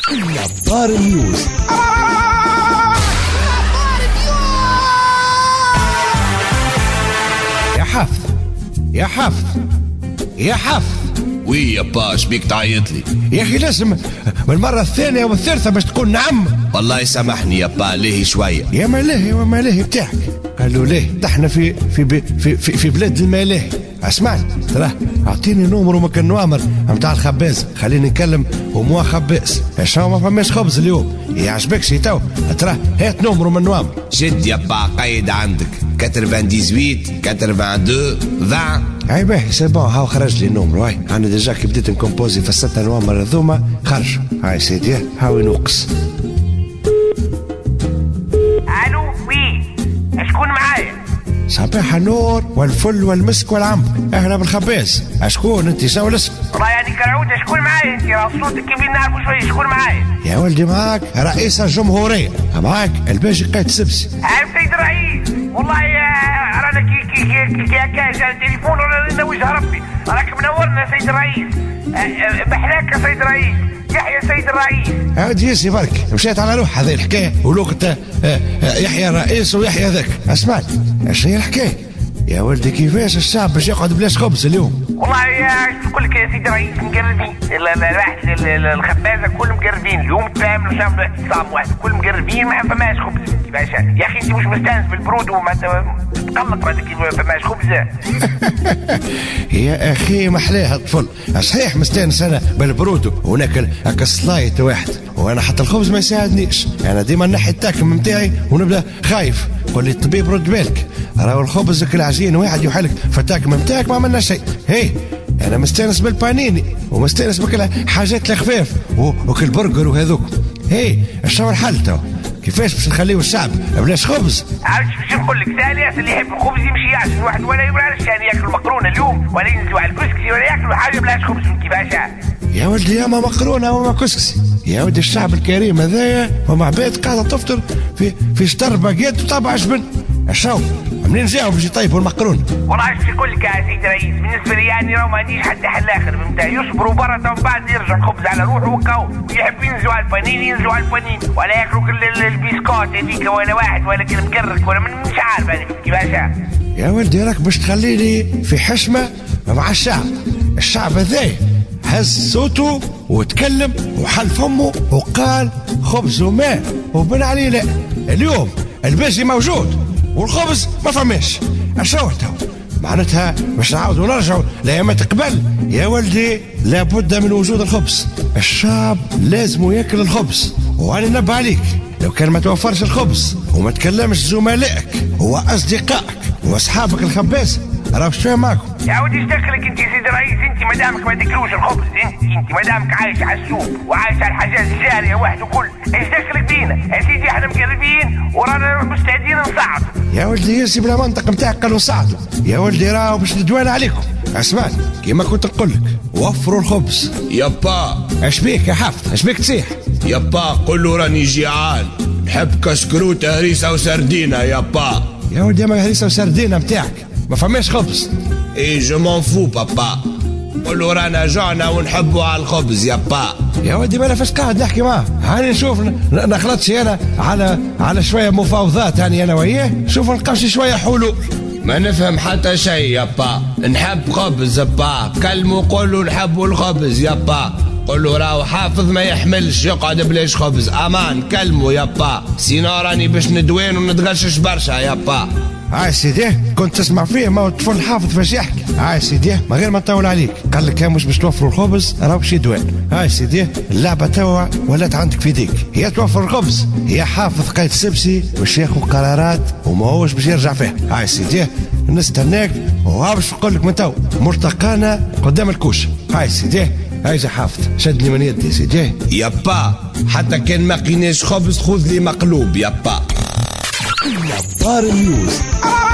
نظار نيوز. يا حف يا حف يا حف. وي يا باش بيك تعيط لي يا اخي لازم بالمره الثانيه والثالثه باش تقول نعم. والله سامحني يا با ليه شويه. يا ملاهي وملاهي بتاعك قالوا ليه احنا في بلاد الملاهي. اسمعني ترى اعطيني نومر مكان نوامر نتاع الخباز خليني نكلم وموا خباز. شنو ما فماش خبز اليوم يعجبكش تو ترى هات نومر من نوامر. جد يا با قيد عندك 98 82 20. اي باهي سي بون هاو خرج لي نومر. هاي انا ديجا كي بديت نكومبوزي في الستة نوامر هذوما خرج. هاي سيدي هاو ينقص. الو وي شكون معايا؟ صباح النور والفل والمسك والعنب. اهلا بالخباز. اشكون انت؟ شنو الاسم؟ والله يعني كرعود شكون معايا انت؟ راه صوتك كيف نعرفوا شويه شكون معايا؟ يا ولدي معاك رئيس الجمهوريه، معاك الباجي قايد سبسي. عارف سيد الرئيس والله رانا كي هكا جا التليفون رانا وجه ربي راك منورنا سيد الرئيس. محلاك يا سيد الرئيس. يحيى سيد الرئيس. هادي ياسي برك مشيت على روح هذه الحكايه ولوقت يحيى الرئيس ويحيى ذاك. اسمعني اش هي الحكايه يا ولدي؟ كيفاش الشعب باش يقعد بلاش خبز اليوم؟ والله نقول لك يا سيدي الرئيس مقربين الواحد الخبازه كل مقربين اليوم تفاهم شامل اعتصام واحد كل مقربين ما فماش خبز. كيفاش يا اخي انت مش مستانس بالبرود وما تقلق بعد كيف ما فماش خبز؟ يا اخي محلاها الطفل صحيح مستانس انا بالبرود وناكل هكا سلايت واحد وانا حتى الخبز ما يساعدنيش. انا ديما نحي التاكم نتاعي ونبدا خايف. قول لي الطبيب رد بالك راهو الخبز كل عجين واحد يحلك في التاكم نتاعك ما عملنا شيء. هي انا مستانس بالبانيني ومستانس بكل حاجات الخفاف وكل برجر وهذوك. هي الشو الحل تو؟ كيفاش باش نخليو الشعب بلاش خبز؟ عارف باش نقول لك ثاني اللي يحب الخبز يمشي يعجن واحد ولا يبرالش يعني ياكل مقرونه اليوم ولا ينزلوا على الكسكسي ولا ياكلوا حاجه بلاش خبز. كيفاش يا ولدي يا ما مقرونه وما كسكسي يا ولدي. الشعب الكريم هذايا وما عباد قاعده تفطر في شطر باقيت وطابع جبن. الشو منين جاهم باش يطيبوا المقرون؟ والله ايش نقول لك يا سيدي الرئيس بالنسبه لي يعني راه ما عنديش حتى حل اخر فهمت. يصبروا برا ومن بعد يرجع الخبز على روحه وكاو ويحب ينزلوا على البنين ينزلوا على البنين ولا ياكلوا كل البيسكوت هذيك ولا واحد ولا كل مكرك ولا مش عارف هذيك كيفاش. يا ولدي راك باش تخليني في حشمه مع الشعب. الشعب هذايا هز صوته وتكلم وحل فمه وقال خبز وماء وبن عليه. لا اليوم الباجي موجود والخبز ما فماش. اشو تو معناتها باش نعاودوا نرجعوا لايامات قبل؟ يا ولدي لابد من وجود الخبز. الشعب لازم ياكل الخبز. وانا نبه عليك لو كان ما توفرش الخبز وما تكلمش زملائك واصدقائك واصحابك الخباز راهو شويه معكم. يا ودي ايش دخلك انت يا سيدي الرئيس؟ انت مادامك ما تاكلوش الخبز انت مادامك عايش على السوق وعايش على الحاجات الجاريه واحد وكل ايش دخلك بينا يا سيدي؟ احنا مقربين ورانا مستعدين نصعد. يا ولدي ياسي بلا منطق نتاعك قالوا صعدوا. يا ولدي راهو باش ندوان عليكم. اسمعني كيما كنت نقول لك وفروا الخبز. يا با اش بيك يا حفظ؟ اش بيك تصيح؟ يا با قول له راني جيعان نحب كسكروته هريسه وسردينه يا با. يا ولدي ما هريسه وسردينه نتاعك ما فماش خبز. اي جو مون فو بابا قول له رانا جوعنا ونحبوا على الخبز يا با. يا ولدي ما فاش قاعد نحكي معاه. هاني نشوف نخلطش انا على شويه مفاوضات هاني انا وياه. شوف نلقاش شويه حلول. ما نفهم حتى شيء يا با. نحب خبز با كلموا قولوا نحبوا الخبز يا با. قولوا راهو حافظ ما يحملش يقعد بلاش خبز. امان كلموا يا با سينو راني باش ندوين ونتغشش برشا يا با. هاي سيدي كنت تسمع فيه ما الطفل حافظ فاش يحكي. هاي سيدي من غير ما نطول عليك قال لك مش باش توفروا الخبز راهو باش يدوان. هاي سيدي اللعبه توا ولات عندك في يديك. هي توفر الخبز هي حافظ قايد سبسي باش ياخذ قرارات وما هوش باش يرجع فيها. هاي سيدي نستناك وها باش نقول لك من تو مرتقانا قدام الكوش. هاي سيدي هاي جا حافظ شدني من يدي سيدي. يا با حتى كان ما قيناش خبز خذ لي مقلوب يا با. نظار نيوز.